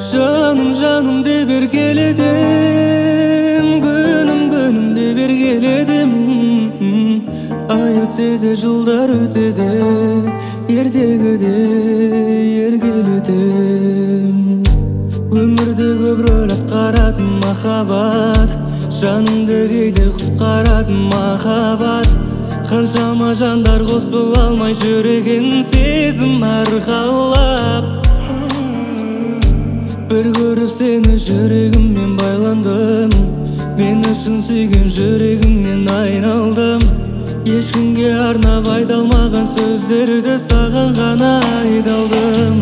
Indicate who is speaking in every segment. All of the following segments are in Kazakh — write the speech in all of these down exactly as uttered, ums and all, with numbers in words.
Speaker 1: Жаным, жаным деп еркеледім, күнім, күнім деп еркеледім. Ай өтсе де, жылдар өтсе де, ертегіде еркеледім. Өмірді көп рөл атқаратын махаббат, жанымды кейде құтқаратын махаббат. Қаншама жандар қосыла алмай жүр екен сезім арқалап. Bir görüp seni жүрегіммен байландым, мен үшін сүйген жүрегімнен айналдым. Ешкімге арнап айта алмаған сөздерді саған ғана айдалдым.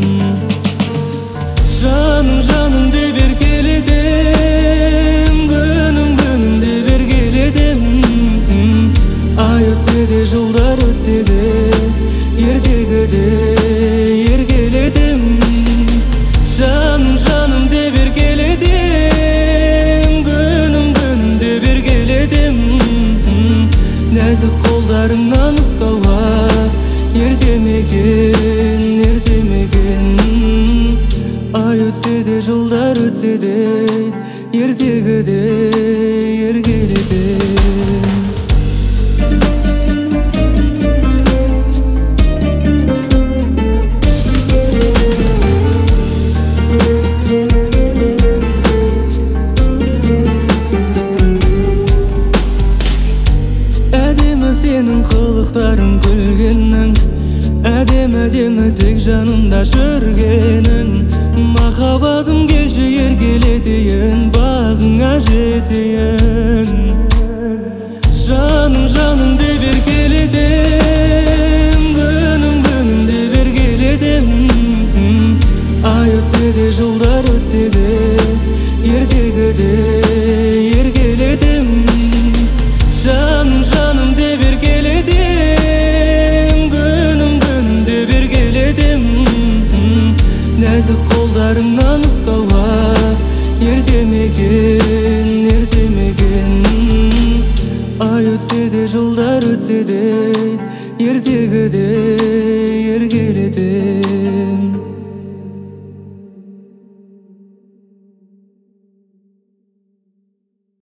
Speaker 1: Жаным, жаным деп еркеледім, күнім, күнім деп еркеледім. Ай өтсе де, жылдар өтсе де, ертегіде еркеледім. Жаным, жаным деп еркеледім, күнім, күнім деп еркеледім. Нәзік қолдарыңнан ұстауға ертемеген, ертемеген. Ай өтсе де, жылдар өтсе де, ертегіде еркеледім. Сенің қылықтарың күлгенің, әдем-әдемі тек жанымда жүргенің. Махаббатым келші еркелетейін, бағыңа жетейін. Жаным, жаным деп еркеледім, күнім, күнім деп еркеледім. Ай өтсе де, жылдар өтсе де, ертегіде еркеледім. Жаным, жаным деп еркеледім, күнім, күнім деп еркеледім. Нәзік қолдарыңнан ұстауға ертемеген, ертемеген. Ай өтсе де, жылдар өтсе де, ертегіде еркеледім.